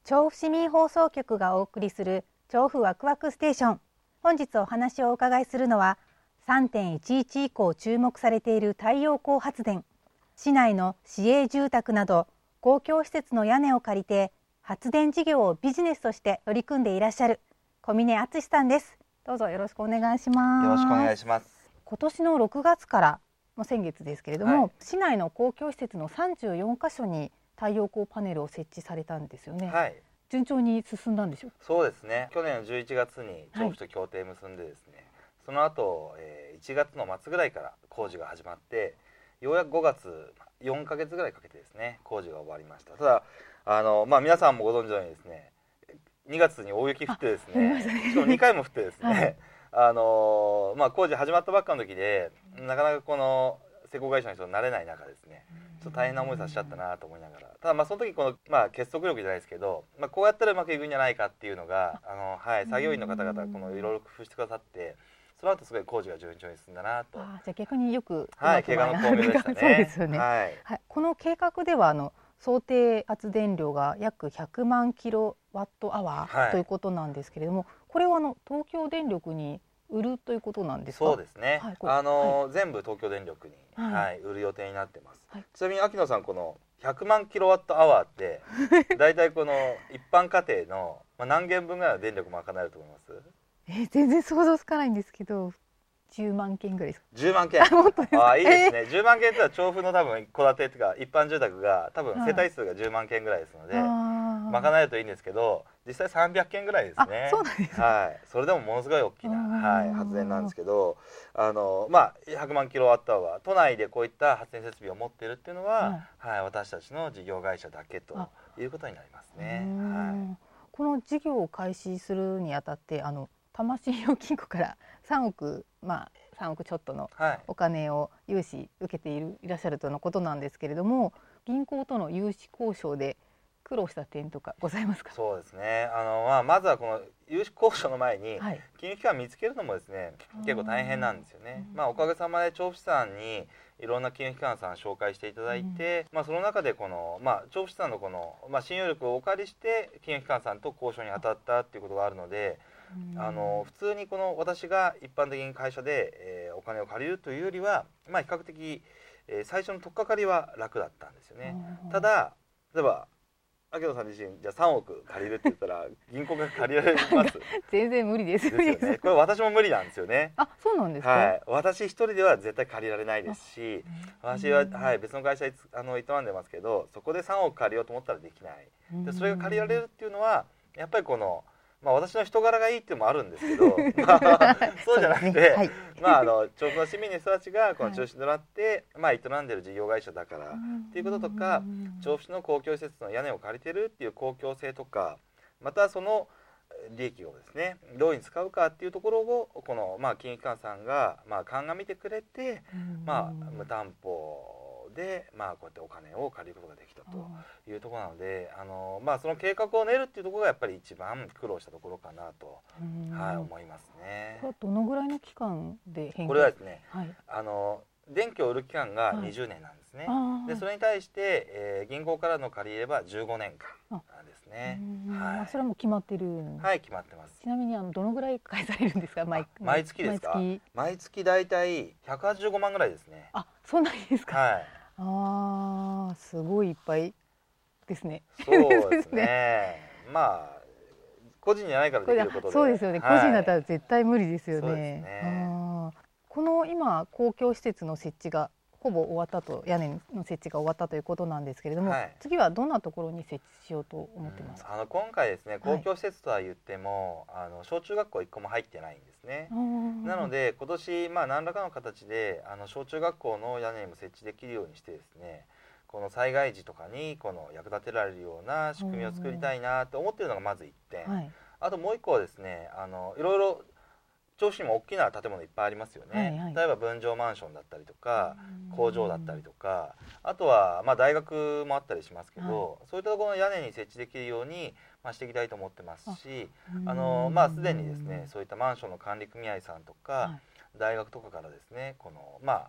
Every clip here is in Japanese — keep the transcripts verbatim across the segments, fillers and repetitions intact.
調布市民放送局がお送りする調布ワクワクステーション。本日お話をお伺いするのは さんてんいちいち 以降注目されている太陽光発電。市内の市営住宅など公共施設の屋根を借りて発電事業をビジネスとして取り組んでいらっしゃる小峰敦さんです。どうぞよろしくお願いします。 よろしくお願いします。 今年のろくがつからもう先月ですけれども、はい、市内の公共施設のさんじゅうよんかしょに太陽光パネルを設置されたんですよね。 はい、 順調に進んだんでしょうか。 そうですね。去年のじゅういちがつに調布と協定結んでですね、はい、その後、えー、いちがつの末ぐらいから工事が始まって、ようやくごがつよんかげつぐらいかけてですね工事が終わりました。ただあの、まあ、皆さんもご存知のようにですね、にがつに大雪降ってですね、しかもにかいも降ってですね、はい、あのまあ、工事始まったばっかの時でなかなかこの施工会社の人に慣れない中ですね、ちょっと大変な思いさせちゃったなと思いながら、ただまあその時この、まあ、結束力じゃないですけど、まあ、こうやったらうまくいくんじゃないかっていうのがあの、はい、作業員の方々このいろいろ工夫してくださって、その後すごい工事が順調に進んだなと。 あ、じゃあ逆によくはい、怪我の巧妙でしたね。 そうですよね、 はいはい、この計画ではあの想定発電量が約ひゃくまんキロワットアワーということなんですけれども、はい、これはあの東京電力に売るということなんですか。 そうですね、はい、あの、はい、全部東京電力に、 はいはい、売る予定になってます、はい、ちなみに秋野さん、このひゃくまんキロワットアワーってだいたいこの一般家庭の、まあ、何軒分ぐらいの電力賄えると思います？ えー、全然想像つかないんですけど、じゅうまんけんぐらいですか。 じゅうまんけん。ああ、いいですね、えー、じゅうまんけんってのは調布の多分戸建てとか一般住宅が多分世帯数がじゅうまんけんぐらいですので、はい、賄えるといいんですけど、実際さんびゃっけんぐらいですね。 そうなんです、 はい、それでもものすごい大きな、はい、発電なんですけど、あの、まあ、ひゃくまんキロワットアワー都内でこういった発電設備を持っているっていうのは、はいはい、私たちの事業会社だけということになりますね。はい、 この事業を開始するにあたってあの多摩信用金庫からさんおく、まあ、さんおくちょっとのお金を融資受けている、いらっしゃるとのことなんですけれども、銀行との融資交渉で苦労した点とかございますか。 そうですね、あの、まあ、まずはこの融資交渉の前に金融機関見つけるのもですね、はい、結構大変なんですよね。まあ、おかげさまで調布市さんにいろんな金融機関さん紹介していただいて、うん、まあ、その中でこの、まあ、調布市さんのこの、まあ、信用力をお借りして金融機関さんと交渉に当たったっていうことがあるので、あの普通にこの私が一般的に会社で、えー、お金を借りるというよりは、まあ、比較的、えー、最初の取っかかりは楽だったんですよね。ただ例えば秋野さん自身じゃあさんおく借りるって言ったら銀行が借りられます全然無理ですですよね。これ私も無理なんですよね。 あ、そうなんですか。 はい、私一人では絶対借りられないですし、私は、はい、別の会社あの営んでますけど、そこでさんおく借りようと思ったらできない。でそれが借りられるっていうのはやっぱりこのまあ、私の人柄がいいっていうのもあるんですけど、まあ、そうじゃなくて、ね、はい、まあ、あの調布の市民の人たちがこの中心となって、はい、まあ、営んでる事業会社だからっていうこととか、調布市の公共施設の屋根を借りてるっていう公共性とか、またその利益をですねどうに使うかっていうところをこの、まあ、金融機関さんが、まあ、鑑みてくれて、まあ、無担保で、まあ、こうやってお金を借りることができたというところなので、あの、まあ、その計画を練るっていうところがやっぱり一番苦労したところかなと、はい、思いますね。 これはどのぐらいの期間で返金？ これはですね、 はい、 あの電気を売る期間がにじゅうねんなんですね。はい、でそれに対して、えー、銀行からの借り入ればじゅうごねんかんなんですね。 はい、それはもう決まってるんですか？ はい、決まってます。 ちなみにあのどのぐらい返されるんですか？ 毎, 毎月ですか？毎月、毎月だいたいひゃくはちじゅうごまんぐらいですね。 あ、そんなにですか？はい、あー、すごいいっぱいですね。 そうですねまあ個人じゃないからできることで、 そうですよね、はい、個人だったら絶対無理ですよね。 そうですね。 あ、この今公共施設の設置がほぼ終わったと、屋根の設置が終わったということなんですけれども、はい、次はどんなところに設置しようと思ってますか？ あの今回ですね、公共施設とは言っても、はい、あの小中学校いっこも入ってないんですね。なので今年、まあ、何らかの形であの小中学校の屋根にも設置できるようにしてですね、この災害時とかにこの役立てられるような仕組みを作りたいなと思っているのがまずいってん、はい、あともういっこはですね、あのいろいろ調布市にも大きな建物いっぱいありますよね。はいはい、例えば分譲マンションだったりとか工場だったりとか、あとはまあ大学もあったりしますけど、はい、そういったところの屋根に設置できるように、まあ、していきたいと思ってますし、あのまあすでにですねそういったマンションの管理組合さんとか、はい、大学とかからですねこのまあ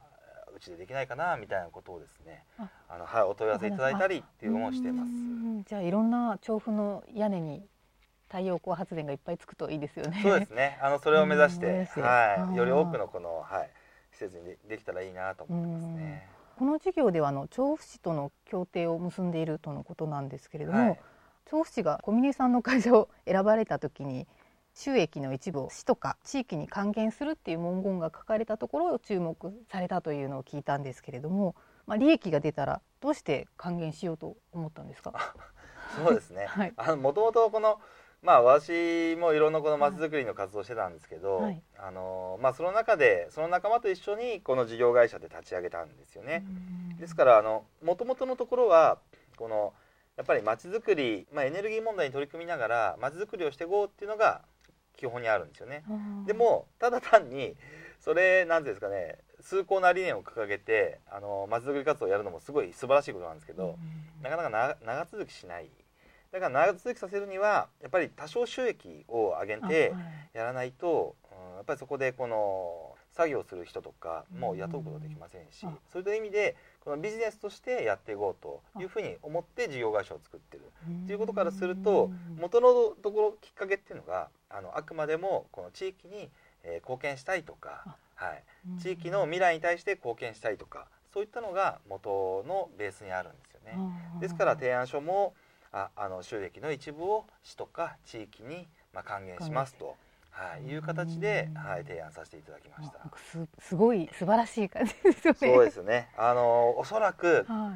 うちでできないかなみたいなことをですね、ああの、はい、お問い合わせいただいたりっていうのをしています。 じゃあいろんな調布の屋根に太陽光発電がいっぱいつくといいですよね。 そうですね、あのそれを目指して、はい、より多くのこの、はい、施設に で, できたらいいなと思ってますね。 この事業ではあの調布市との協定を結んでいるとのことなんですけれども、はい、調布市が小嶺さんの会社を選ばれた時に収益の一部を市とか地域に還元するっていう文言が書かれたところを注目されたというのを聞いたんですけれども、まあ、利益が出たらどうして還元しようと思ったんですか？ そうですね、はい、あのもともとこのまあ、私もいろんなこのまちづくりの活動をしてたんですけど、はい、あのまあ、その中でその仲間と一緒にこの事業会社で立ち上げたんですよね。ですからあの元々のところはこのやっぱりまちづくり、まあ、エネルギー問題に取り組みながらまちづくりをしていこうっていうのが基本にあるんですよね。でもただ単にそれなんていうんですかね、崇高な理念を掲げてあのまちづくり活動をやるのもすごい素晴らしいことなんですけど、なかなかな長続きしない。だから長続きさせるにはやっぱり多少収益を上げてやらないと、うん、やっぱりそこでこの作業する人とかも雇うことはできませんし、そういう意味でこのビジネスとしてやっていこうというふうに思って事業会社を作ってるということからすると、元のところきっかけっていうのがあのあくまでもこの地域に貢献したいとか、はい、地域の未来に対して貢献したいとか、そういったのが元のベースにあるんですよね。ですから提案書もああの収益の一部を市とか地域にまあ還元しますと、はい、いう形で、はい、提案させていただきました。 す, すごい素晴らしい感じですよね。 そうですね、あのおそらく、はい、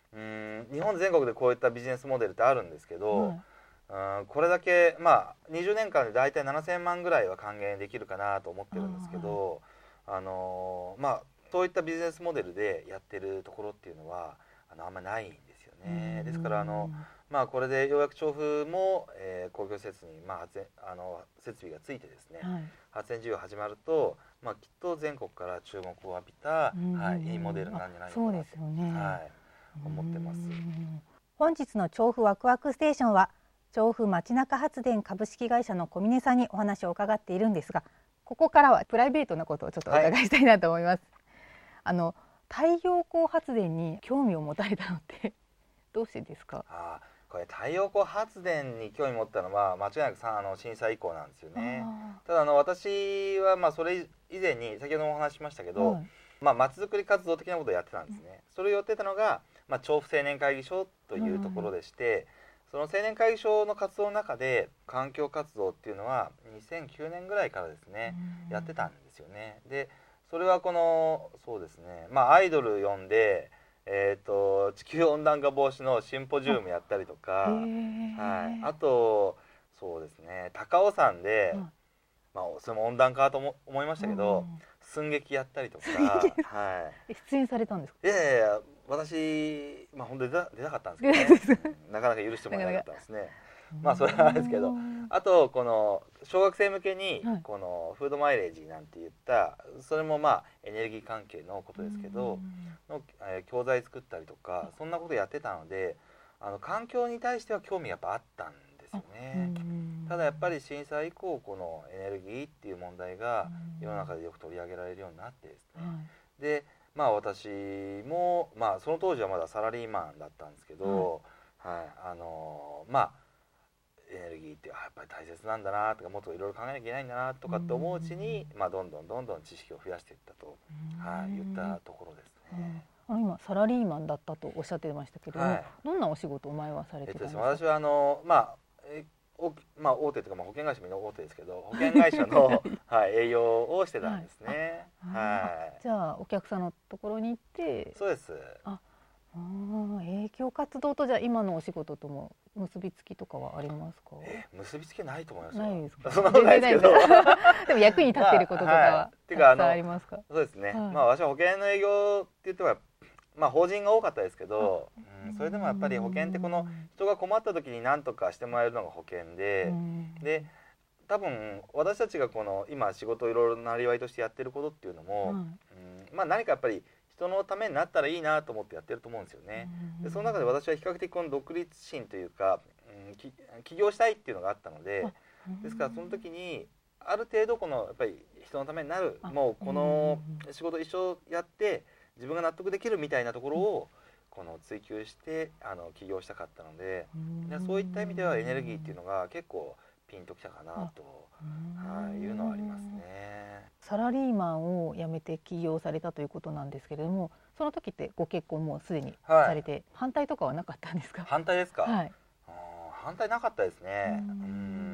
うん日本全国でこういったビジネスモデルってあるんですけど、はい、うんこれだけ、まあ、にじゅうねんかんで大体ななせんまんぐらいは還元できるかなと思ってるんですけど、あ、はい、あのまあ、そういったビジネスモデルでやってるところっていうのはあのあんまりないんですよね。ですからあのまあ、これでようやく調布も、えー、公共施設に、まあ、発電あの設備がついてですね、はい、発電事業が始まると、まあ、きっと全国から注目を浴びた、はい、いいモデルなんじゃないかなと、そうですよね、はい、思ってます。 本日の調布ワクワクステーションは調布街中発電株式会社の小嶺さんにお話を伺っているんですが、ここからはプライベートなことをちょっとお伺いしたいなと思います。はい、あの太陽光発電に興味を持たれたのってどうしてですか？ あこれ太陽光発電に興味持ったのは間違いなくさあの震災以降なんですよね。ただあの私はまあそれ以前に先ほどもお話ししましたけど、はい、まあ街づくり活動的なことをやってたんですね。それをやってたのが、まあ、調布青年会議所というところでして、はい、その青年会議所の活動の中で環境活動っていうのはにせんきゅうねんぐらいからですねやってたんですよね。でそれはこのそうですね、まあアイドル呼んでえー、と地球温暖化防止のシンポジウムやったりとか、はい、あとそうですね高尾山で、うんまあ、それも温暖化とも思いましたけど、うん、寸劇やったりとか、 はい、出演されたんですか？ いやいや私、まあ、本当に出た、出たかったんですけど、ね、なかなか許してもらえなかったんですね。まあそれはあれですけど、あとこの小学生向けにこのフードマイレージなんて言ったそれもまあエネルギー関係のことですけどの、えー、教材作ったりとかそんなことやってたので、あの環境に対しては興味がやっぱあったんですよね。ただやっぱり震災以降このエネルギーっていう問題が世の中でよく取り上げられるようになってですね、でまあ私もまあその当時はまだサラリーマンだったんですけど、はい、あのまあエネルギーってやっぱり大切なんだなとかもっといろいろ考えなきゃいけないんだなとかって思ううちに、まあ、どんどんどんどん知識を増やしていったと、はい、言ったところですね。 あ今サラリーマンだったとおっしゃってましたけども、はい、どんなお仕事を前はされてたんですか？ えっと、私はあの、まあえおまあ、大手というか、まあ、保険会社も大手ですけど保険会社の、はい、営業をしてたんですね。はいはい、 じゃあお客さんのところに行って。 そうです。 ああ営業活動とじゃあ今のお仕事とも結びつきとかはありますか？ え結びつきないと思いますよ。 ないですか？ そんなことないですけどでも役に立っていることとかはたくさんありますか？まあはい、そうですね、はい、まあ私は保険の営業って言ってもまあ法人が多かったですけど、うん、それでもやっぱり保険ってこの人が困った時に何とかしてもらえるのが保険で、で多分私たちがこの今仕事をいろいろなりわいとしてやってることっていうのも、うん、まあ何かやっぱり人のためになったらいいなと思ってやってると思うんですよね。でその中で私は比較的この独立心というか、うん、き起業したいっていうのがあったので、ですからその時にある程度このやっぱり人のためになるもうこの仕事一生やって自分が納得できるみたいなところをこの追求してあの起業したかったので、でそういった意味ではエネルギーっていうのが結構ピンときたかなと、はい、いうのはありますね。 サラリーマンを辞めて起業されたということなんですけれども、その時ってご結婚もすでにされて、はい、反対とかはなかったんですか？ 反対ですか？ はい、 あ反対なかったですね。うん、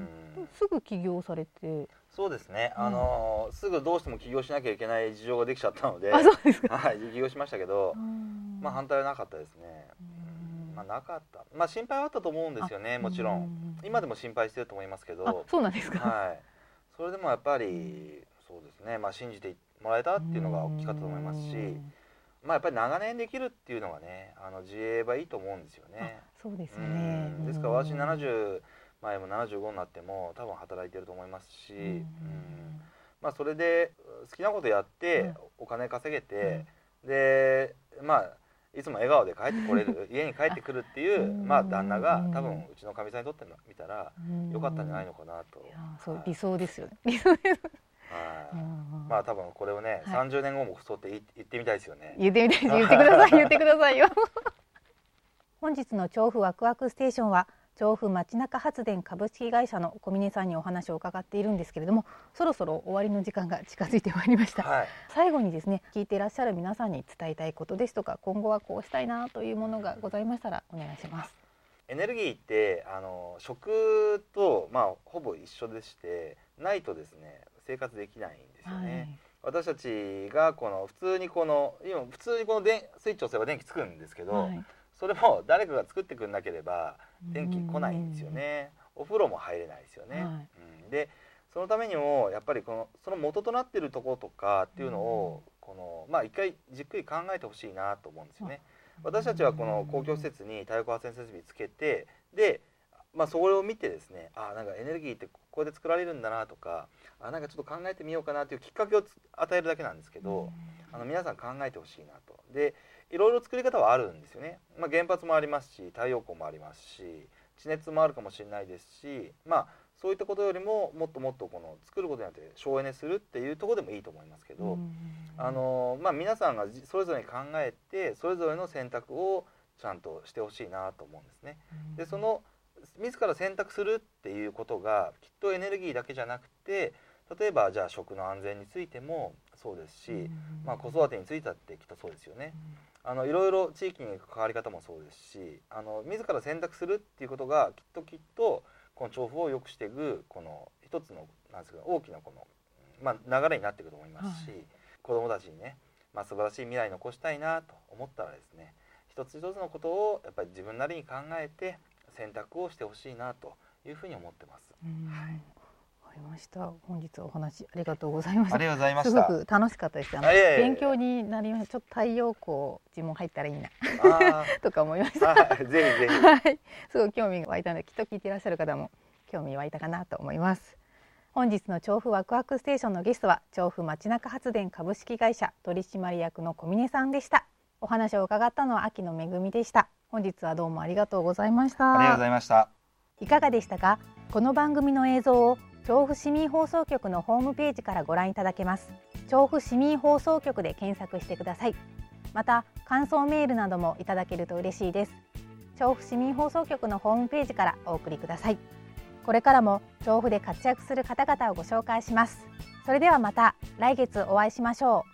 すぐ起業されて。 そうですね、あのー、すぐどうしても起業しなきゃいけない事情ができちゃったので、 あ、そうですか。 はい、起業しましたけど、まあ反対はなかったですね。まあなかった、まあ心配はあったと思うんですよね。もちろん今でも心配してると思いますけど。 あ、そうなんですか。 はい、それでもやっぱりそうですね、まあ信じてもらえたっていうのが大きかったと思いますし、まあやっぱり長年できるっていうのがね、あの自営はいいと思うんですよね。 そうですよね。 ですから私ななじゅう前もななじゅうごになっても多分働いてると思いますし、うん、まあそれで好きなことやってお金稼げて、うん、でまあいつも笑顔で帰ってこれる家に帰ってくるっていうまあ旦那が多分うちのかみさんにとってみたら良かったんじゃないのかなと。いやそう、はい、理想ですよね。理想です。 はい、まあ多分これをね、はい、さんじゅうねんごもそうって言ってみたいですよね。 言ってみたいです。言ってください。言ってくださいよ。本日の調布ワクワクステーションは調布街中発電株式会社の小峰さんにお話を伺っているんですけれども、そろそろ終わりの時間が近づいてまいりました。はい、最後にですね、聞いていらっしゃる皆さんに伝えたいことですとか、今後はこうしたいなというものがございましたらお願いします。 エネルギーってあの食とまあほぼ一緒でして、ないとですね生活できないんですよね。はい、私たちがこの普通にこの今普通にこの電スイッチを押せば電気つくんですけど、はい、それも誰かが作ってくれなければ電気来ないんですよね。お風呂も入れないですよね。はい、うん、でそのためにもやっぱりこのその元となっているところとかっていうのをこのまあ一回じっくり考えてほしいなと思うんですよね。私たちはこの公共施設に太陽光発電設備つけて、で、まあ、それを見てですね、あなんかエネルギーってここで作られるんだなとか、あなんかちょっと考えてみようかなというきっかけを与えるだけなんですけど、あの皆さん考えてほしいなと。でいろいろ作り方はあるんですよね。まあ、原発もありますし、太陽光もありますし、地熱もあるかもしれないですし、まあそういったことよりももっともっとこの作ることによって省エネするっていうところでもいいと思いますけど、あのまあ皆さんがそれぞれに考えてそれぞれの選択をちゃんとしてほしいなと思うんですね。でその自ら選択するっていうことがきっとエネルギーだけじゃなくて、例えばじゃあ食の安全についてもそうですし、まあ、子育てについてだってきっとそうですよね。あのいろいろ地域に関わり方もそうですし、あの自ら選択するっていうことがきっときっとこの調布を良くしていくこの一つのなんですか大きなこの、まあ、流れになっていくと思いますし、はい、子どもたちにね、まあ、素晴らしい未来を残したいなと思ったらですね、一つ一つのことをやっぱり自分なりに考えて選択をしてほしいなというふうに思ってます。はい、 わかりました。本日お話ありがとうございました。 ありがとうございました。 すごく楽しかったです。あの勉強になりました。ちょっと太陽光呪文入ったらいいなとか思いました。 ぜひぜひ。 はい、すごい興味が湧いたので、きっと聞いていらっしゃる方も興味湧いたかなと思います。本日の調布ワクワクステーションのゲストは調布街中発電株式会社取締役の小峰さんでした。お話を伺ったのは秋野めぐみでした。本日はどうもありがとうございました。 ありがとうございました。 いかがでしたか？この番組の映像を調布市民放送局のホームページからご覧いただけます。調布市民放送局で検索してください。また感想メールなどもいただけると嬉しいです。調布市民放送局のホームページからお送りください。これからも調布で活躍する方々をご紹介します。それではまた来月お会いしましょう。